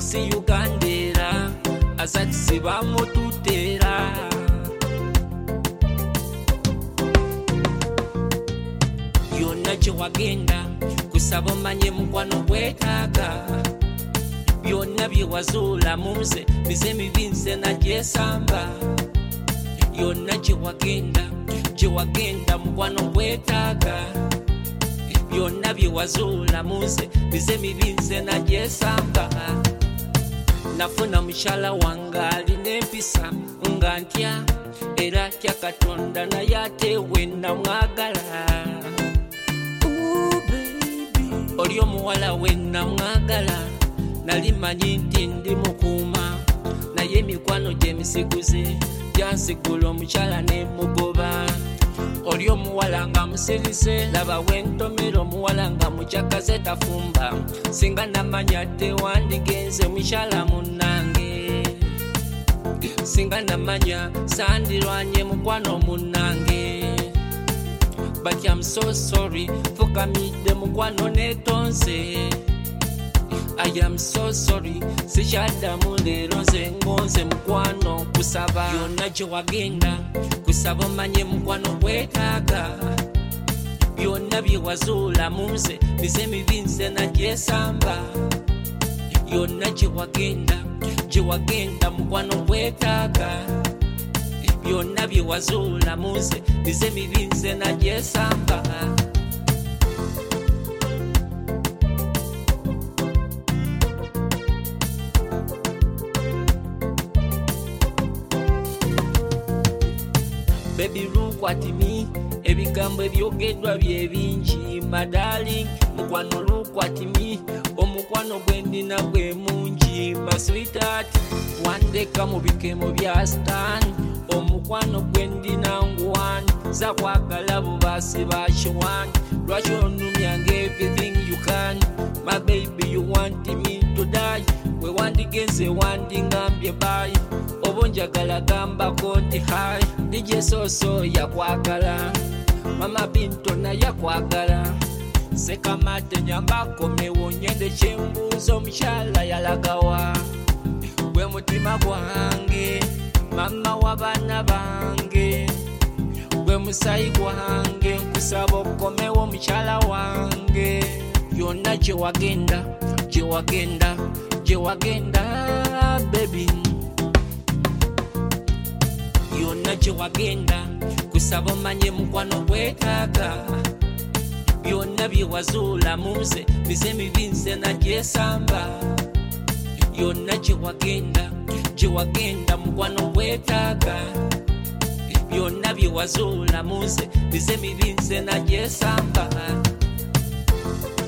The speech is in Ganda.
taxi Ugandera azati sibamututera byonna gye wagenda kusaba omanye mukwano gwetaaga byonna bye wazuula mu nze bize emibi nze nagyesamba byonna gye wagenda mukwano gwetaaga byonna bye wazuula mu nze bize emibi nze nagyesamba nafuna mukyala wange alina empisa nga ntya era tya Katonda naye ate we namwagala oli omuwala we namwagala nali manyi nti ndi mukuuma naye emikwano gye misiguze gyansigula omukyala ne mugoba oli omuwala nga musirise laba wentomera omuwala nga mukyakaze tafumba singa namanya tewandigenze mukyala munnange singa namanya sandirwanye mukwano munnange but I'm so sorry fukamidde mukwano netonze I am so sorry sikyaddamu leero nze ngonze mukwano kusaba byonna gye wagenda kusaba omanye mukwano gwetaaga byonna bye wazuula mu nze bize emibi nze nagyesamba byonna gye wagenda mukwano gwetaaga byonna bye wazuula mu nze bize emibi nze nagyesamba Baby look at me ebigambo ebyogeddwa bye bingi madali mukwano look at me omukwano gwendina gwe mungi my sweetheart one day kamubike mu bya stand omukwano gwendina ngwan za kwagala bubasi bakiwan lwaki onumyanga everything you can my baby you want me to die we wandigenze wandingambye bye obonjagala gambako nti hai DJ Soso yakwagala Mama Binto na yakwagala sekamate nyambako mewonyende kyembuuzo omukyala yalagawa gwe mutima gwange mama w'abaana bange gwe musayi gwange nkusaba okomewo omukyala wange byonna gye wagenda baby byonna gye wagenda kusaba omanye mukwano gwetaaga byonna bye wazuula mu nze bize emibi nze nagyesamba byonna gye wagenda mukwano gwetaaga byonna bye wazuula mu nze bize emibi nze nagyesamba